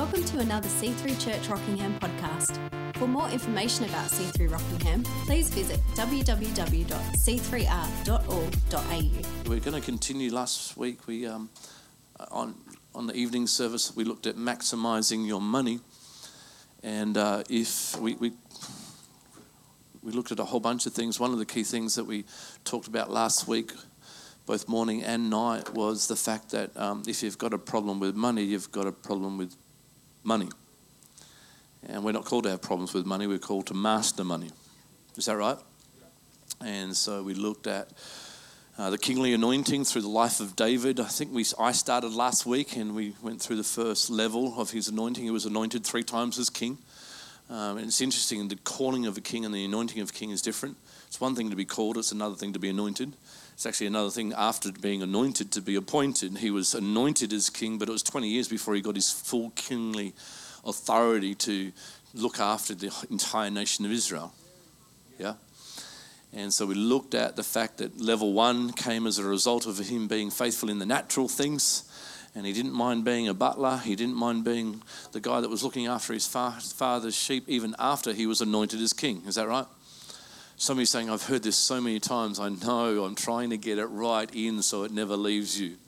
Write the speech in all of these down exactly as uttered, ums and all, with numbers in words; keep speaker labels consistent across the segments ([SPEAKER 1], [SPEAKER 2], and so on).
[SPEAKER 1] Welcome to another C three Church Rockingham podcast. For more information about C three Rockingham, please visit w w w dot c three r dot org dot a u.
[SPEAKER 2] We're going to continue. Last week, we um, on on the evening service, we looked at maximising your money, and uh, if we, we we looked at a whole bunch of things. One of the key things that we talked about last week, both morning and night, was the fact that um, if you've got a problem with money, you've got a problem with money. And we're not called to have problems with money, we're called to master money. Is that right? And so we looked at uh, the kingly anointing through the life of David. I think we I started last week and we went through the first level of his anointing. He was anointed three times as king. Um, and it's interesting, the calling of a king and the anointing of a king is different. It's one thing to be called, it's another thing to be anointed. It's actually another thing after being anointed to be appointed. He was anointed as king, but it was twenty years before he got his full kingly authority to look after the entire nation of Israel. Yeah? And so we looked at the fact that level one came as a result of him being faithful in the natural things, and he didn't mind being a butler. He didn't mind being the guy that was looking after his father's sheep even after he was anointed as king. Is that right? Some of you saying, I've heard this so many times. I know, I'm trying to get it right in so it never leaves you.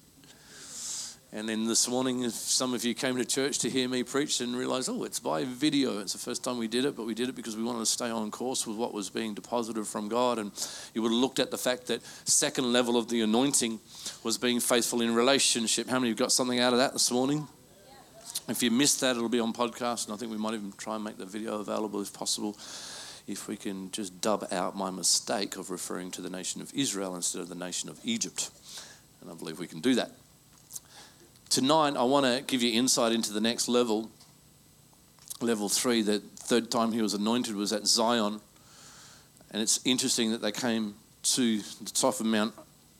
[SPEAKER 2] And then this morning, some of you came to church to hear me preach and realised, oh, it's by video. It's the first time we did it, but we did it because we wanted to stay on course with what was being deposited from God. And you would have looked at the fact that second level of the anointing was being faithful in relationship. How many of you got something out of that this morning? If you missed that, it'll be on podcast. And I think we might even try and make the video available if possible, if we can just dub out my mistake of referring to the nation of Israel instead of the nation of Egypt. And I believe we can do that. Tonight, I want to give you insight into the next level, level three. The third time he was anointed was at Zion. And it's interesting that they came to the top of Mount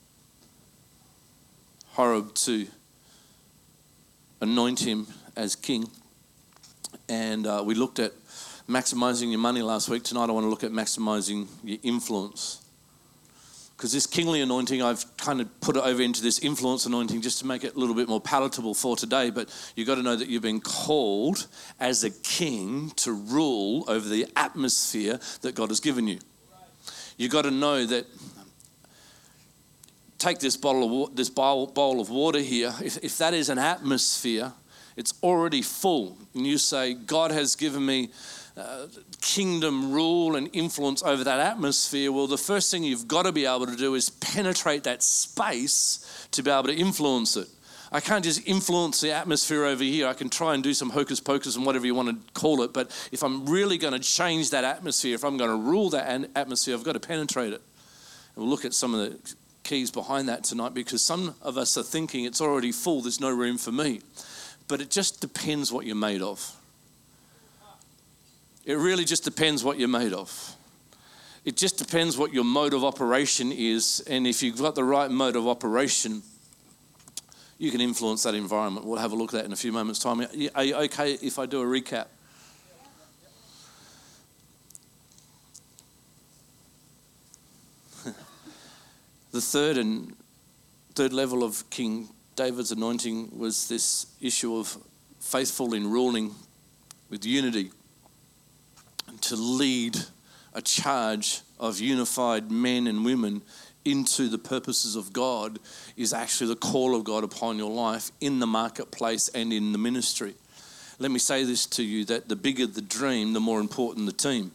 [SPEAKER 2] Horeb to anoint him as king. And uh, we looked at maximising your money last week. Tonight I want to look at maximising your influence. Because this kingly anointing, I've kind of put it over into this influence anointing just to make it a little bit more palatable for today. But you've got to know that you've been called as a king to rule over the atmosphere that God has given you. You've got to know that, take this bottle of this bowl, bowl of water here. If, if that is an atmosphere, it's already full. And you say, God has given me Uh, kingdom rule and influence over that atmosphere. Well, the first thing you've got to be able to do is penetrate that space to be able to influence it. I can't just influence the atmosphere over here. I can try and do some hocus pocus and whatever you want to call it, but if I'm really going to change that atmosphere, if I'm going to rule that atmosphere, I've got to penetrate it. And we'll look at some of the keys behind that tonight, because some of us are thinking it's already full, there's no room for me. But it just depends what you're made of. It really just depends what you're made of. It just depends what your mode of operation is. And if you've got the right mode of operation, you can influence that environment. We'll have a look at that in a few moments' time. Are you okay if I do a recap? The third and third level of King David's anointing was this issue of faithful in ruling with unity. To lead a charge of unified men and women into the purposes of God is actually the call of God upon your life in the marketplace and in the ministry. Let me say this to you, that the bigger the dream, the more important the team.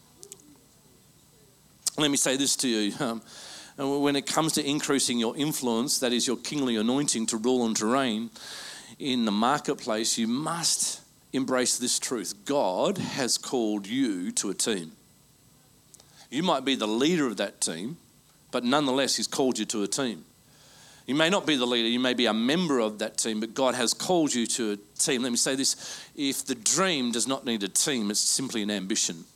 [SPEAKER 2] Let me say this to you. Um, when it comes to increasing your influence, that is your kingly anointing to rule and to reign in the marketplace, you must embrace this truth. God has called you to a team. You might be the leader of that team, but nonetheless, he's called you to a team. You may not be the leader, you may be a member of that team, but God has called you to a team. Let me say this, if the dream does not need a team, it's simply an ambition.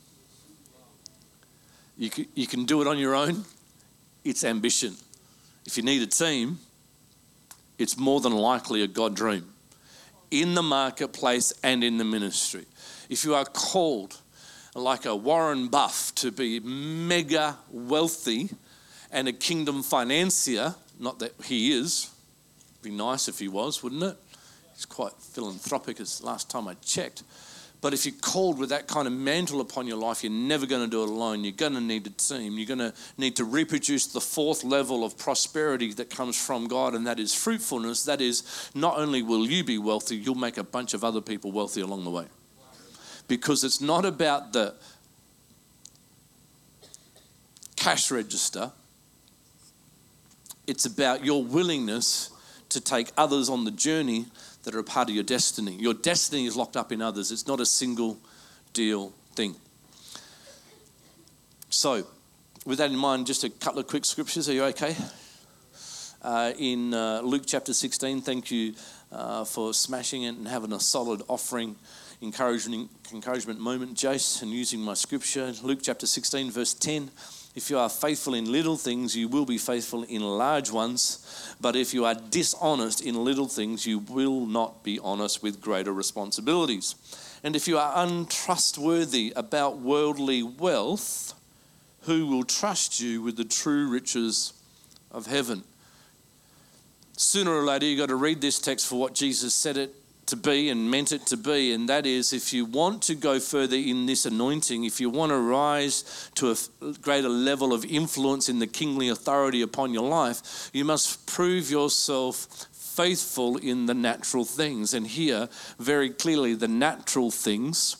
[SPEAKER 2] You can, you can do it on your own, it's ambition. If you need a team, it's more than likely a God dream. In the marketplace and in the ministry. If you are called like a Warren Buff to be mega wealthy and a kingdom financier, not that he is, it'd be nice if he was, wouldn't it? He's quite philanthropic as last time I checked. But if you're called with that kind of mantle upon your life, you're never going to do it alone. You're going to need a team. You're going to need to reproduce the fourth level of prosperity that comes from God, and that is fruitfulness. That is, not only will you be wealthy, you'll make a bunch of other people wealthy along the way. Because it's not about the cash register. It's about your willingness to take others on the journey that are a part of your destiny. Your destiny is locked up in others. It's not a single deal thing. So, with that in mind, just a couple of quick scriptures. Are you okay? Uh, in uh, Luke chapter sixteen, thank you uh, for smashing it and having a solid offering, encouragement, encouragement moment, Jace, and using my scripture. Luke chapter sixteen, verse ten. If you are faithful in little things, you will be faithful in large ones. But if you are dishonest in little things, you will not be honest with greater responsibilities. And if you are untrustworthy about worldly wealth, who will trust you with the true riches of heaven? Sooner or later, you've got to read this text for what Jesus said it to be and meant it to be, and that is, if you want to go further in this anointing, if you want to rise to a greater level of influence in the kingly authority upon your life, you must prove yourself faithful in the natural things. And here, very clearly, the natural things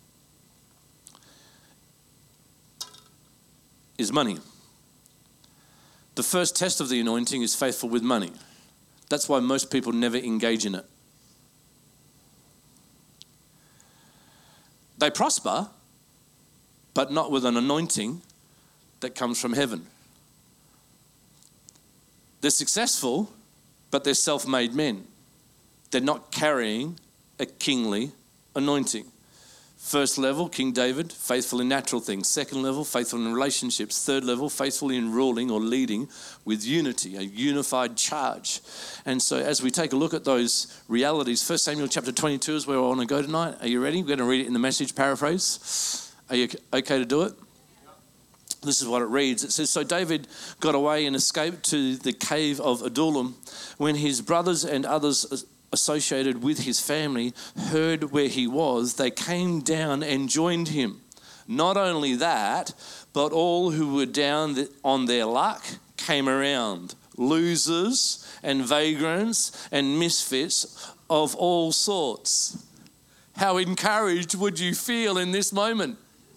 [SPEAKER 2] is money. The first test of the anointing is faithful with money. That's why most people never engage in it. They prosper, but not with an anointing that comes from heaven. They're successful, but they're self-made men. They're not carrying a kingly anointing. First level, King David, faithful in natural things. Second level, faithful in relationships. Third level, faithful in ruling or leading with unity, a unified charge. And so as we take a look at those realities, First Samuel chapter twenty-two is where I want to go tonight. Are you ready? We're going to read it in the Message paraphrase. Are you okay to do it? This is what it reads. It says, so David got away and escaped to the cave of Adullam when his brothers and others associated with his family heard where he was. They came down and joined him. Not only that, but all who were down on their luck came around. Losers and vagrants and misfits of all sorts. How encouraged would you feel in this moment?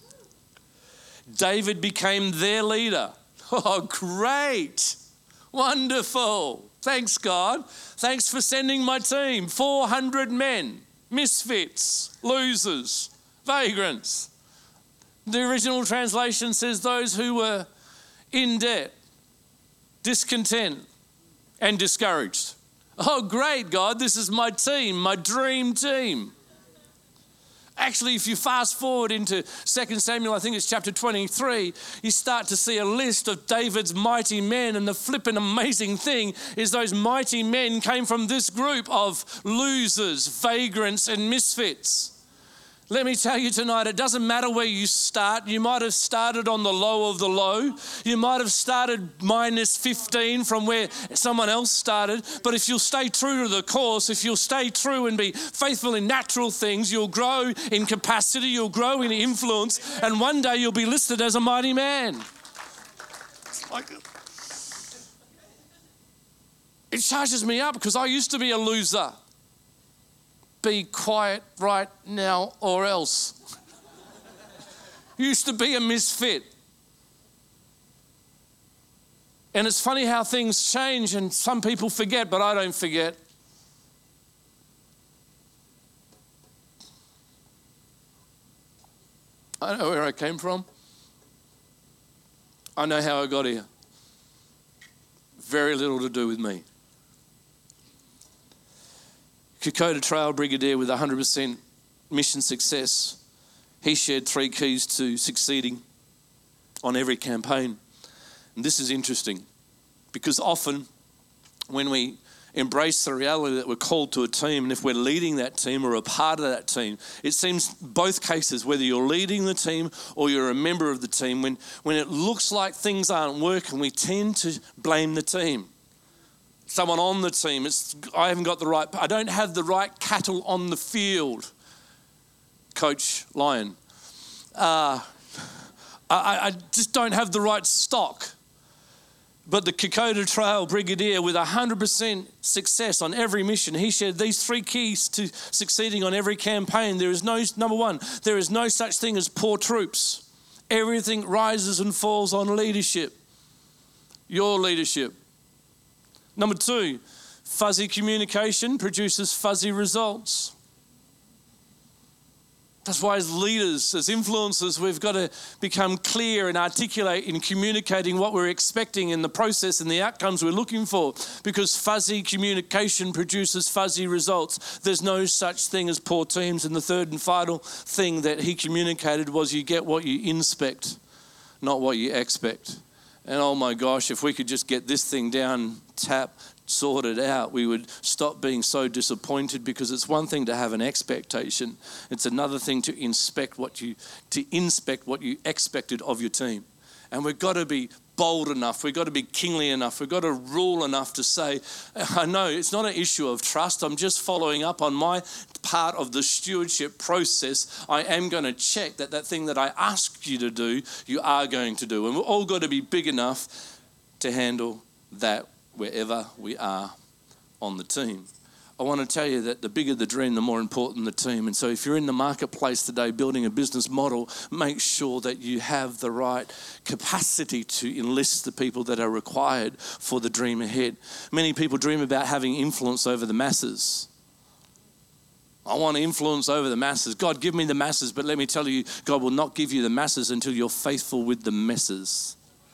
[SPEAKER 2] David became their leader. Oh, great. Wonderful. Thanks, God. Thanks for sending my team. four hundred men, misfits, losers, vagrants. The original translation says those who were in debt, discontent, and discouraged. Oh, great, God. This is my team, my dream team. Actually, if you fast forward into Second Samuel, I think it's chapter twenty-three, you start to see a list of David's mighty men, and the flippin' amazing thing is those mighty men came from this group of losers, vagrants, and misfits. Let me tell you tonight, it doesn't matter where you start. You might have started on the low of the low. You might have started minus fifteen from where someone else started. But if you'll stay true to the course, if you'll stay true and be faithful in natural things, you'll grow in capacity, you'll grow in influence, and one day you'll be listed as a mighty man. It's like it charges me up because I used to be a loser. Be quiet right now or else. Used to be a misfit. And it's funny how things change and some people forget, but I don't forget. I know where I came from. I know how I got here. Very little to do with me. Kokoda Trail Brigadier with one hundred percent mission success. He shared three keys to succeeding on every campaign. And this is interesting because often when we embrace the reality that we're called to a team, and if we're leading that team or a part of that team, it seems both cases, whether you're leading the team or you're a member of the team, when, when it looks like things aren't working, we tend to blame the team. someone on the team. It's I haven't got the right, I don't have the right cattle on the field. Coach Lyon. Uh, I, I just don't have the right stock. But the Kokoda Trail Brigadier, with one hundred percent success on every mission, he shared these three keys to succeeding on every campaign. There is no, number one, there is no such thing as poor troops. Everything rises and falls on leadership. Your leadership. Number two, fuzzy communication produces fuzzy results. That's why as leaders, as influencers, we've got to become clear and articulate in communicating what we're expecting in the process and the outcomes we're looking for, because fuzzy communication produces fuzzy results. There's no such thing as poor teams. And the third and final thing that he communicated was you get what you inspect, not what you expect. And oh my gosh, if we could just get this thing down, tap, sorted out, we would stop being so disappointed, because it's one thing to have an expectation. It's another thing to inspect what you, to inspect what you expected of your team. And we've got to be bold enough. We've got to be kingly enough. We've got to rule enough to say, I know it's not an issue of trust. I'm just following up on my part of the stewardship process. I am going to check that that thing that I asked you to do, you are going to do. And we've all got to be big enough to handle that wherever we are on the team. I want to tell you that the bigger the dream, the more important the team. And so if you're in the marketplace today building a business model, make sure that you have the right capacity to enlist the people that are required for the dream ahead. Many people dream about having influence over the masses. I want influence over the masses. God, give me the masses, but let me tell you, God will not give you the masses until you're faithful with the messes.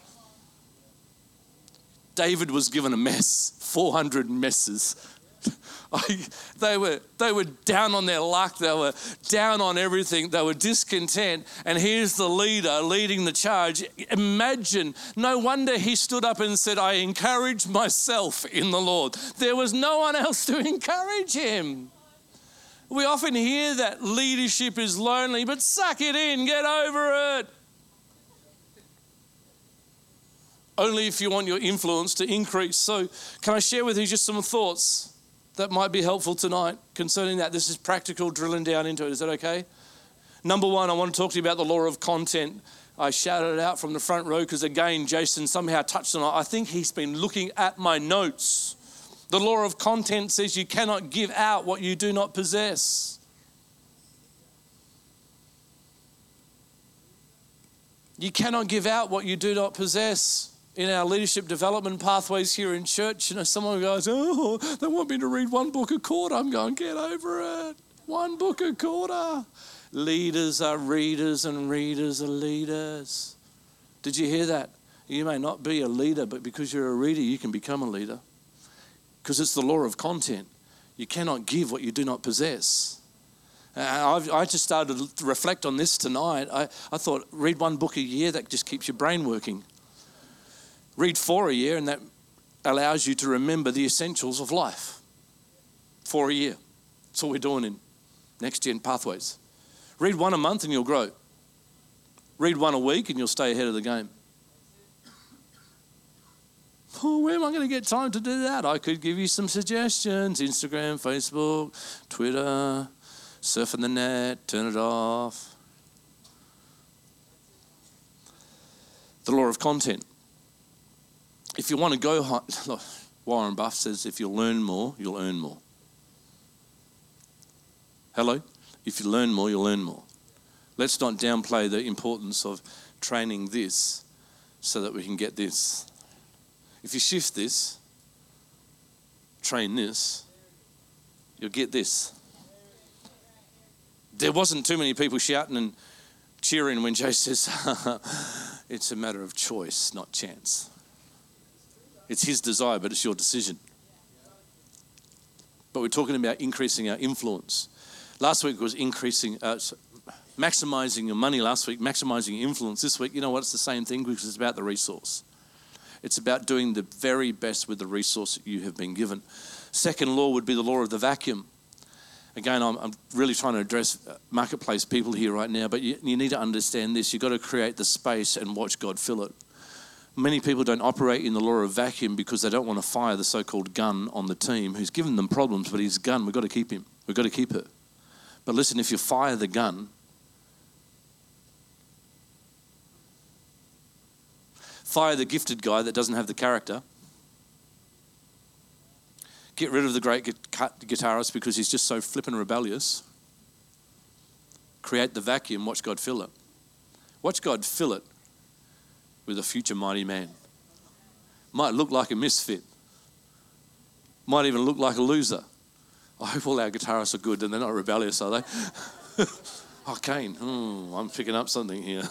[SPEAKER 2] David was given a mess, four hundred messes. I, they were they were down on their luck. They were down on everything. They were discontent. And here's the leader leading the charge. Imagine, no wonder he stood up and said, I encourage myself in the Lord. There was no one else to encourage him. We often hear that leadership is lonely, but suck it in, get over it. Only if you want your influence to increase. So can I share with you just some thoughts that might be helpful tonight concerning that? This is practical, drilling down into it. Is that okay? Number one, I want to talk to you about the law of content. I shouted it out from the front row because, again, Jason somehow touched on it. I think he's been looking at my notes. The law of content says you cannot give out what you do not possess. You cannot give out what you do not possess. In our leadership development pathways here in church, you know, someone goes, oh, they want me to read one book a quarter. I'm going, get over it. One book a quarter. Leaders are readers and readers are leaders. Did you hear that? You may not be a leader, but because you're a reader, you can become a leader. Because it's the law of content. You cannot give what you do not possess. Uh, I've, I just started to reflect on this tonight. I, I thought, read one book a year, that just keeps your brain working. Read four a year, and that allows you to remember the essentials of life. Four a year. That's what we're doing in Next Gen Pathways. Read one a month and you'll grow. Read one a week and you'll stay ahead of the game. Oh, where am I going to get time to do that? I could give you some suggestions. Instagram, Facebook, Twitter, surfing the net, turn it off. The law of content. If you want to go high, look, Warren Buffett says if you learn more, you'll earn more. Hello? If you learn more, you'll earn more. Let's not downplay the importance of training this so that we can get this. If you shift this, train this, you'll get this. There wasn't too many people shouting and cheering when Joe says, it's a matter of choice, not chance. It's his desire, but it's your decision. But we're talking about increasing our influence. Last week was increasing, uh, maximizing your money last week, maximizing your influence this week. You know what? It's the same thing because it's about the resource. It's about doing the very best with the resource that you have been given. Second law would be the law of the vacuum. Again, I'm, I'm really trying to address marketplace people here right now, but you, you need to understand this. You've got to create the space and watch God fill it. Many people don't operate in the law of vacuum because they don't want to fire the so-called gun on the team who's given them problems, but his gun, we've got to keep him. We've got to keep it. But listen, if you fire the gun, fire the gifted guy that doesn't have the character, get rid of the great guitarist because he's just so flippin' rebellious, create the vacuum, watch God fill it. Watch God fill it with a future mighty man. Might look like a misfit. Might even look like a loser. I hope all our guitarists are good and they're not rebellious, are they? Oh, Kane, hmm, I'm picking up something here.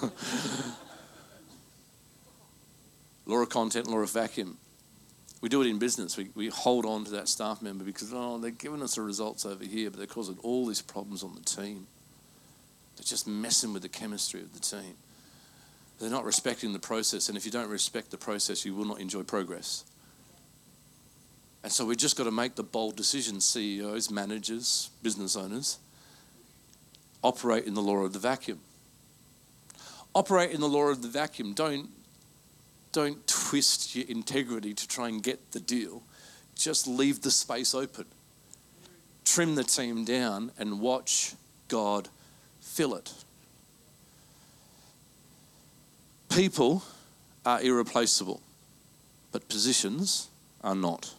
[SPEAKER 2] Law of content, law of vacuum. We do it in business. We, we hold on to that staff member because, oh, they're giving us the results over here, but they're causing all these problems on the team. They're just messing with the chemistry of the team. They're not respecting the process, and if you don't respect the process, you will not enjoy progress. And so we've just got to make the bold decision, C E Os, managers, business owners, operate in the law of the vacuum. Operate in the law of the vacuum. Don't, don't twist your integrity to try and get the deal. Just leave the space open. Trim the team down and watch God fill it. People are irreplaceable, but positions are not.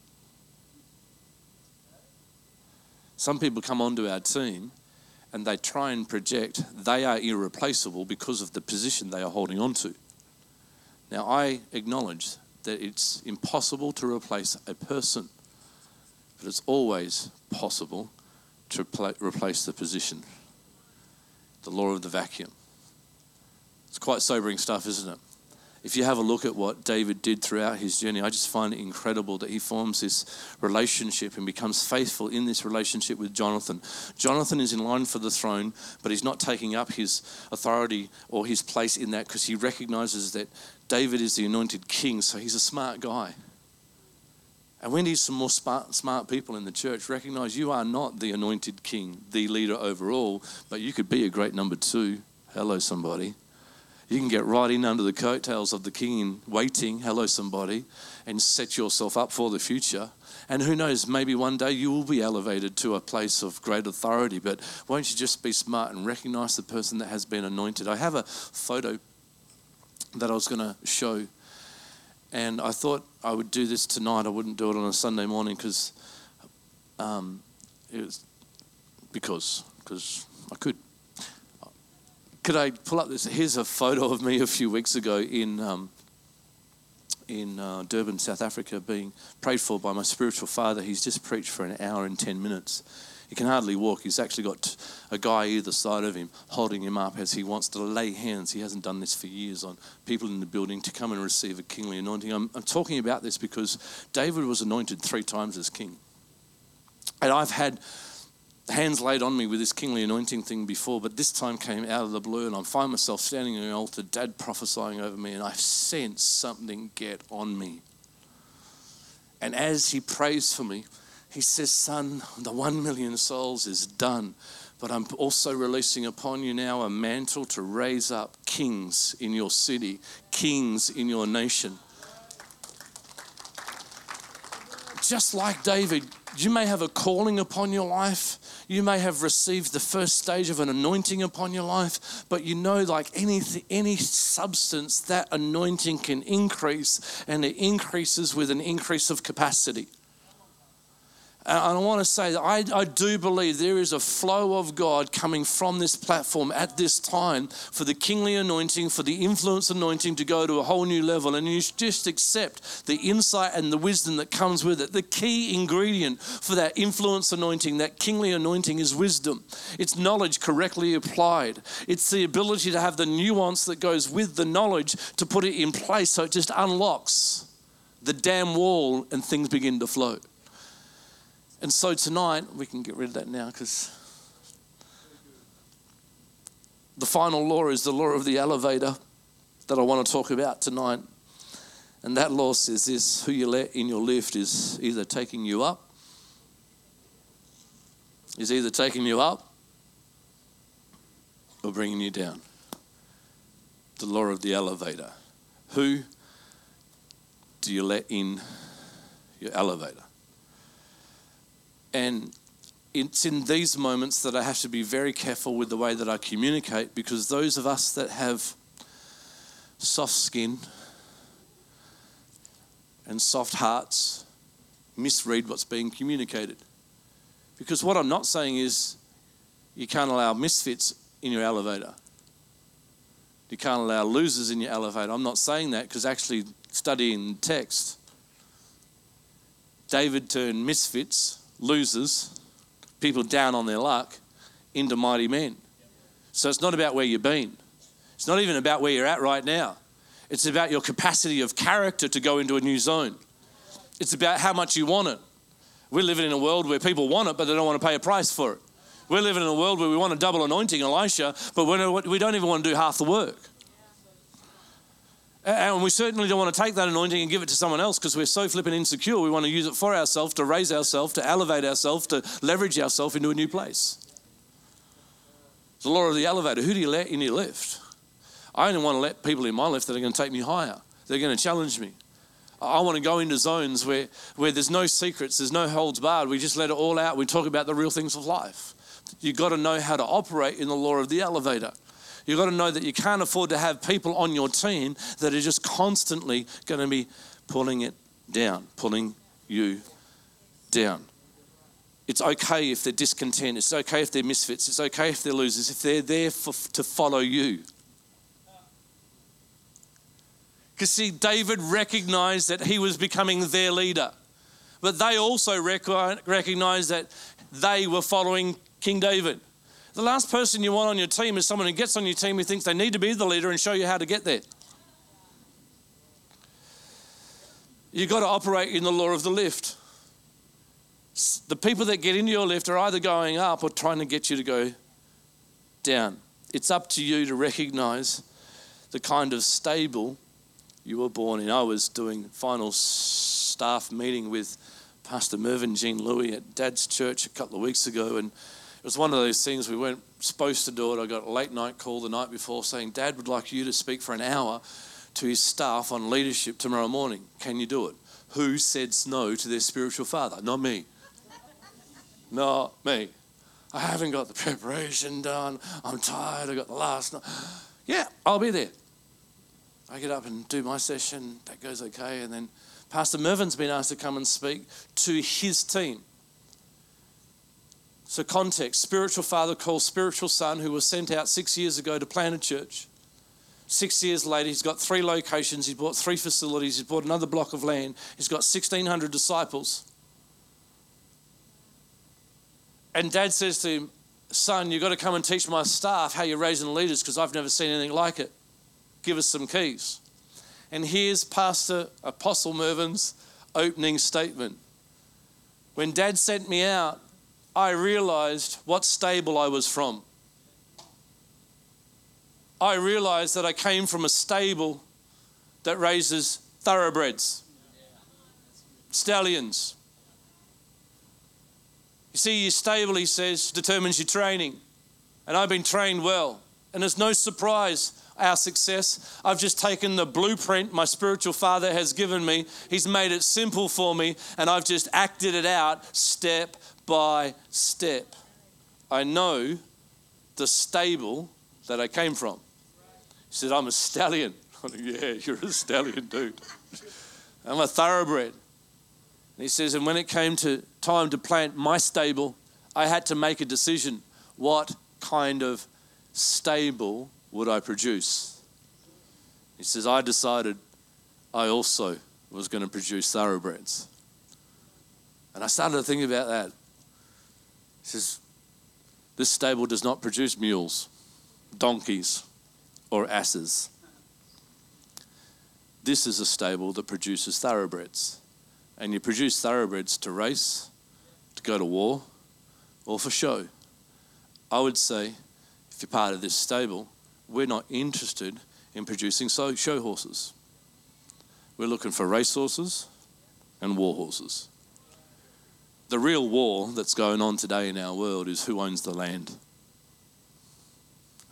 [SPEAKER 2] Some people come onto our team and they try and project they are irreplaceable because of the position they are holding on to. Now, I acknowledge that it's impossible to replace a person, but it's always possible to repl- replace the position. The law of the vacuum. It's quite sobering stuff, isn't it? If you have a look at what David did throughout his journey, I just find it incredible that he forms this relationship and becomes faithful in this relationship with Jonathan. Jonathan is in line for the throne, but he's not taking up his authority or his place in that because he recognizes that David is the anointed king, so he's a smart guy. And we need some more smart, smart people in the church. Recognize you are not the anointed king, the leader overall, but you could be a great number two. Hello, somebody. You can get right in under the coattails of the king in waiting, hello somebody, and set yourself up for the future. And who knows, maybe one day you will be elevated to a place of great authority, but won't you just be smart and recognize the person that has been anointed? I have a photo that I was going to show, and I thought I would do this tonight. I wouldn't do it on a Sunday morning because um, it was because because I could. Could I pull up this? Here's a photo of me a few weeks ago in um, in uh, Durban, South Africa, being prayed for by my spiritual father. He's just preached for an hour and ten minutes. He can hardly walk. He's actually got a guy either side of him holding him up as he wants to lay hands. He hasn't done this for years on people in the building to come and receive a kingly anointing. I'm, I'm talking about this because David was anointed three times as king. And I've had hands laid on me with this kingly anointing thing before, but this time came out of the blue, and I find myself standing in an altar, Dad prophesying over me, and I sense something get on me. And as he prays for me, he says, son, the one million souls is done, but I'm also releasing upon you now a mantle to raise up kings in your city, kings in your nation. Just like David, you may have a calling upon your life. You may have received the first stage of an anointing upon your life, but you know, like anything, any substance, that anointing can increase, and it increases with an increase of capacity. And I want to say that I, I do believe there is a flow of God coming from this platform at this time for the kingly anointing, for the influence anointing to go to a whole new level. And you just accept the insight and the wisdom that comes with it. The key ingredient for that influence anointing, that kingly anointing, is wisdom. It's knowledge correctly applied. It's the ability to have the nuance that goes with the knowledge to put it in place so it just unlocks the dam wall and things begin to flow. And so tonight, we can get rid of that now because the final law is the law of the elevator that I want to talk about tonight. And that law says this: who you let in your lift is either taking you up, is either taking you up or bringing you down. The law of the elevator. Who do you let in your elevator? And it's in these moments that I have to be very careful with the way that I communicate, because those of us that have soft skin and soft hearts misread what's being communicated. Because what I'm not saying is you can't allow misfits in your elevator. You can't allow losers in your elevator. I'm not saying that, because actually studying text, David turned misfits, losers, people down on their luck, into mighty men. So it's not about where you've been. It's not even about where you're at right now. It's about your capacity of character to go into a new zone. It's about how much you want it. We're living in a world where people want it, but they don't want to pay a price for it. We're living in a world where we want a double anointing, Elisha, but we don't even want to do half the work. And we certainly don't want to take that anointing and give it to someone else, because we're so flipping insecure. We want to use it for ourselves, to raise ourselves, to elevate ourselves, to leverage ourselves into a new place. It's the law of the elevator. Who do you let in your lift? I only want to let people in my lift that are going to take me higher. They're going to challenge me. I want to go into zones where, where there's no secrets, there's no holds barred. We just let it all out. We talk about the real things of life. You've got to know how to operate in the law of the elevator. You've got to know that you can't afford to have people on your team that are just constantly going to be pulling it down, pulling you down. It's okay if they're discontent. It's okay if they're misfits. It's okay if they're losers, if they're there for, to follow you. Because see, David recognized that he was becoming their leader. But they also rec- recognized that they were following King David. The last person you want on your team is someone who gets on your team who thinks they need to be the leader and show you how to get there. You've got to operate in the law of the lift. The people that get into your lift are either going up or trying to get you to go down. It's up to you to recognize the kind of stable you were born in. I was doing final staff meeting with Pastor Mervyn Jean Louis at Dad's church a couple of weeks ago, and it was one of those things we weren't supposed to do it. I got a late night call the night before saying, Dad would like you to speak for an hour to his staff on leadership tomorrow morning. Can you do it? Who said no to their spiritual father? Not me. Not me. I haven't got the preparation done. I'm tired. I got the last night. Yeah, I'll be there. I get up and do my session. That goes okay. And then Pastor Mervyn's been asked to come and speak to his team. So context, spiritual father calls spiritual son who was sent out six years ago to plant a church. Six years later, he's got three locations. He's bought three facilities. He's bought another block of land. He's got sixteen hundred disciples. And Dad says to him, son, you've got to come and teach my staff how you're raising leaders, because I've never seen anything like it. Give us some keys. And here's Pastor Apostle Mervyn's opening statement. When Dad sent me out, I realized what stable I was from. I realized that I came from a stable that raises thoroughbreds, stallions. You see, your stable, he says, determines your training. And I've been trained well. And it's no surprise our success. I've just taken the blueprint my spiritual father has given me. He's made it simple for me, and I've just acted it out step by step. I know the stable that I came from. He said, I'm a stallion. I'm like, yeah, you're a stallion, dude. I'm a thoroughbred. And he says, and when it came to time to plant my stable, I had to make a decision. What kind of stable would I produce? He says, I decided I also was going to produce thoroughbreds. And I started to think about that. He says, this stable does not produce mules, donkeys, or asses. This is a stable that produces thoroughbreds. And you produce thoroughbreds to race, to go to war, or for show. I would say, if you're part of this stable, we're not interested in producing show horses. We're looking for race horses and war horses. The real war that's going on today in our world is who owns the land.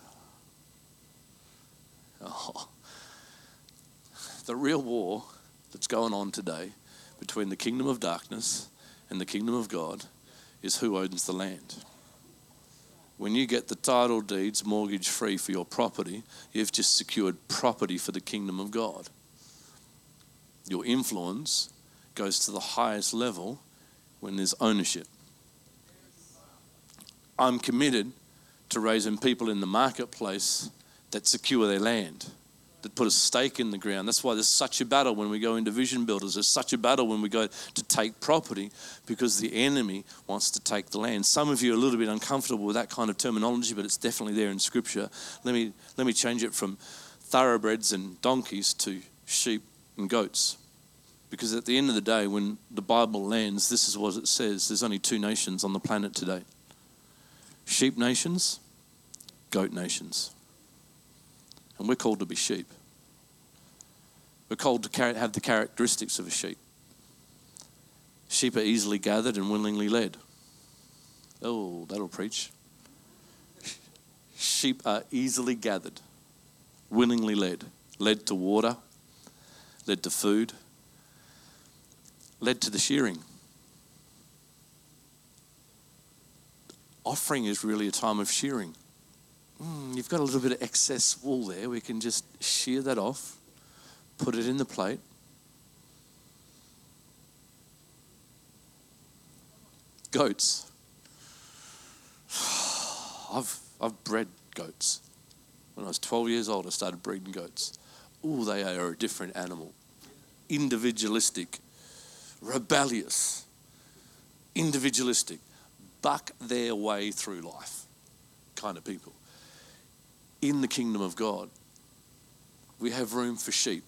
[SPEAKER 2] Oh. The real war that's going on today between the kingdom of darkness and the kingdom of God is who owns the land. When you get the title deeds mortgage free for your property, you've just secured property for the kingdom of God. Your influence goes to the highest level when there's ownership. I'm committed to raising people in the marketplace that secure their land, that put a stake in the ground. That's why there's such a battle when we go into vision builders. There's such a battle when we go to take property, because the enemy wants to take the land. Some of you are a little bit uncomfortable with that kind of terminology, but it's definitely there in Scripture. Let me let me change it from thoroughbreds and donkeys to sheep and goats. Because at the end of the day, when the Bible lands, this is what it says. There's only two nations on the planet today. Sheep nations, goat nations. And we're called to be sheep. We're called to have the characteristics of a sheep. Sheep are easily gathered and willingly led. Oh, that'll preach. Sheep are easily gathered, willingly led. Led to water, led to food, led to the shearing. Offering is really a time of shearing. Mm, you've got a little bit of excess wool there. We can just shear that off, put it in the plate. Goats. I've I've bred goats. When I was twelve years old, I started breeding goats. Ooh, they are a different animal. Individualistic, rebellious, individualistic, buck their way through life kind of people. In the kingdom of God, we have room for sheep.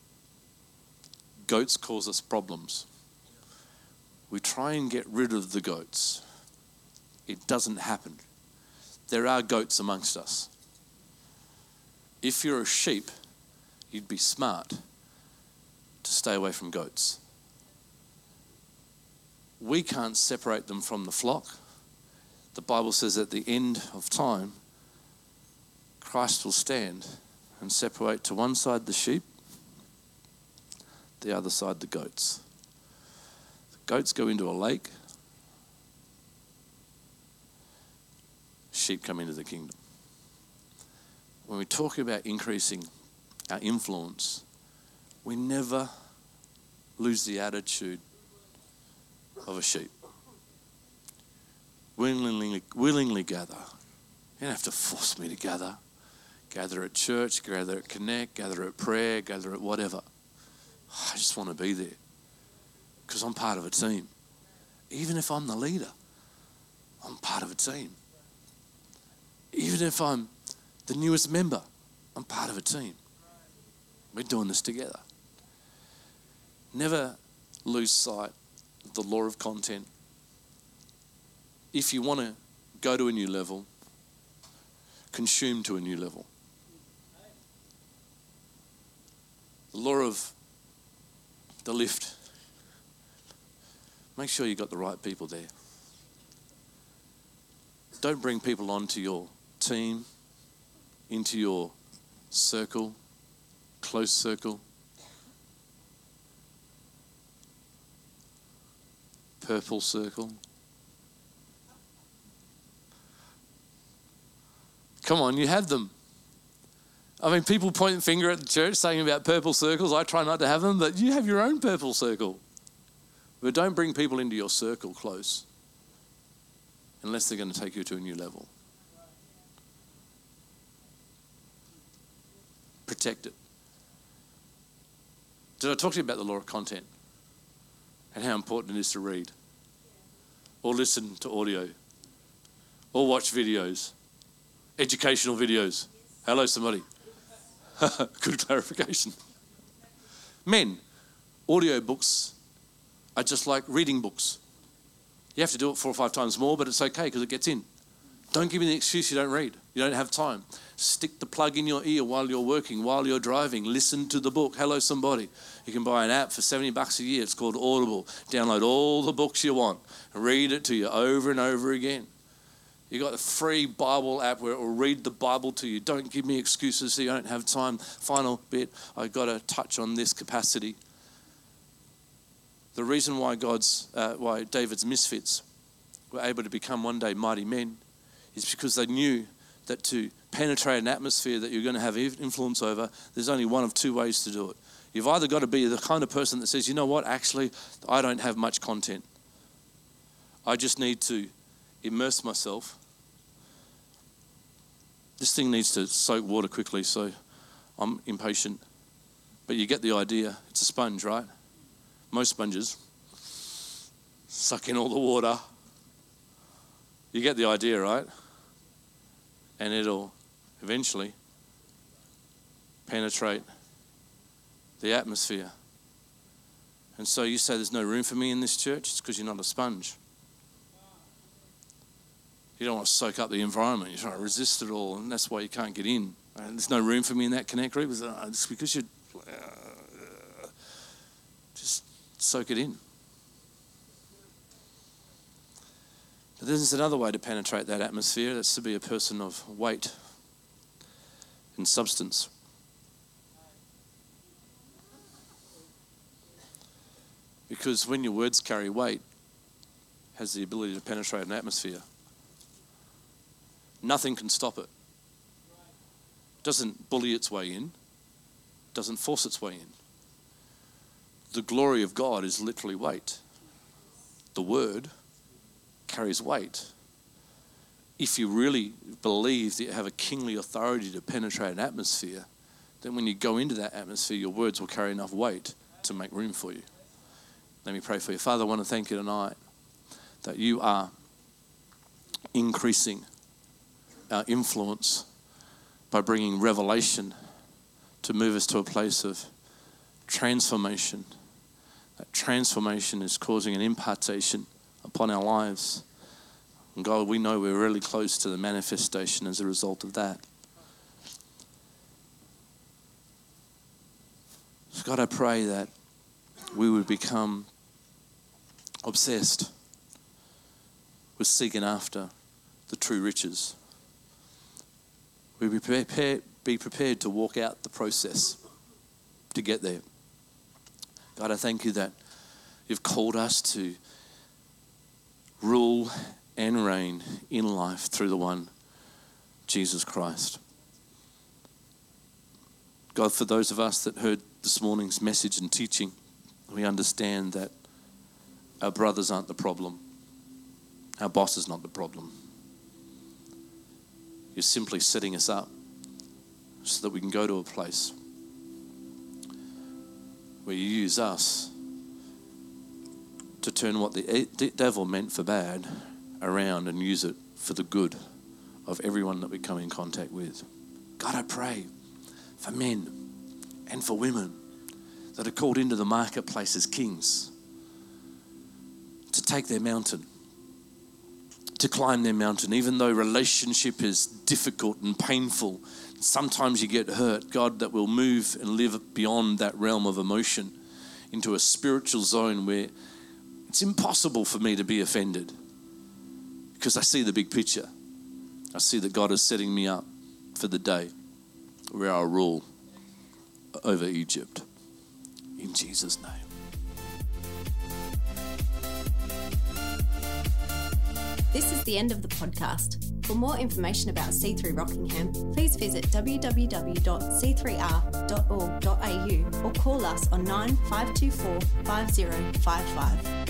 [SPEAKER 2] Goats cause us problems. We try and get rid of the goats. It doesn't happen. There are goats amongst us. If you're a sheep, you'd be smart to stay away from goats. We can't separate them from the flock. The Bible says at the end of time, Christ will stand and separate to one side the sheep, the other side the goats. The goats go into a lake, sheep come into the kingdom. When we talk about increasing our influence, we never lose the attitude of a sheep. Willingly, willingly gather. You don't have to force me to gather. Gather at church, gather at Connect, gather at prayer, gather at whatever. I just want to be there because I'm part of a team. Even if I'm the leader, I'm part of a team. Even if I'm the newest member, I'm part of a team. We're doing this together. Never lose sight of the law of content. If you want to go to a new level, consume to a new level. The law of the lift. Make sure you got the right people there. Don't bring people onto your team, into your circle, close circle. Purple circle. Come on, you have them. I mean, people point the finger at the church saying about purple circles. I try not to have them, but you have your own purple circle. But don't bring people into your circle close unless they're going to take you to a new level. Protect it. Did I talk to you about the law of content and how important it is to read or listen to audio or watch videos, educational videos? Hello, somebody. Good clarification. Men, audio books are just like reading books. You have to do it four or five times more, but it's okay because it gets in. Don't give me the excuse you don't read. You don't have time. Stick the plug in your ear while you're working, while you're driving. Listen to the book. Hello, somebody. You can buy an app for seventy bucks a year. It's called Audible. Download all the books you want. Read it to you over and over again. You got a free Bible app where it will read the Bible to you. Don't give me excuses so you don't have time. Final bit, I got to touch on this capacity. The reason why God's, uh, why David's misfits were able to become one day mighty men is because they knew that to penetrate an atmosphere that you're going to have influence over, there's only one of two ways to do it. You've either got to be the kind of person that says, you know what, actually, I don't have much content. I just need to immerse myself. This thing needs to soak water quickly, so I'm impatient. But you get the idea. It's a sponge, right? Most sponges suck in all the water. You get the idea, right? And it'll eventually penetrate the atmosphere. And so you say there's no room for me in this church, it's because you're not a sponge. You don't want to soak up the environment. You're trying to resist it all, and that's why you can't get in. And there's no room for me in that connect group. It's because you uh, just soak it in. But there's another way to penetrate that atmosphere. That's to be a person of weight and substance. Because when your words carry weight, it has the ability to penetrate an atmosphere. Nothing can stop it. It doesn't bully its way in. It doesn't force its way in. The glory of God is literally weight. The word carries weight. If you really believe that you have a kingly authority to penetrate an atmosphere, then when you go into that atmosphere, your words will carry enough weight to make room for you. Let me pray for you. Father, I want to thank you tonight that you are increasing our influence by bringing revelation to move us to a place of transformation. That transformation is causing an impartation upon our lives. And God, we know we're really close to the manifestation as a result of that. So God, I pray that we would become obsessed with seeking after the true riches. We be prepared, be prepared to walk out the process to get there. God, I thank you that you've called us to rule and reign in life through the one, Jesus Christ. God, for those of us that heard this morning's message and teaching, we understand that our brothers aren't the problem. Our boss is not the problem. You're simply setting us up so that we can go to a place where you use us to turn what the devil meant for bad around and use it for the good of everyone that we come in contact with. God, I pray for men and for women that are called into the marketplace as kings to take their mountain, to climb their mountain, even though relationship is difficult and painful. Sometimes you get hurt. God, that will move and live beyond that realm of emotion into a spiritual zone where it's impossible for me to be offended because I see the big picture. I see that God is setting me up for the day where I'll rule over Egypt. In Jesus' name.
[SPEAKER 1] This is the end of the podcast. For more information about C three Rockingham, please visit w w w dot c three r dot org dot a u or call us on nine five two four five zero five five.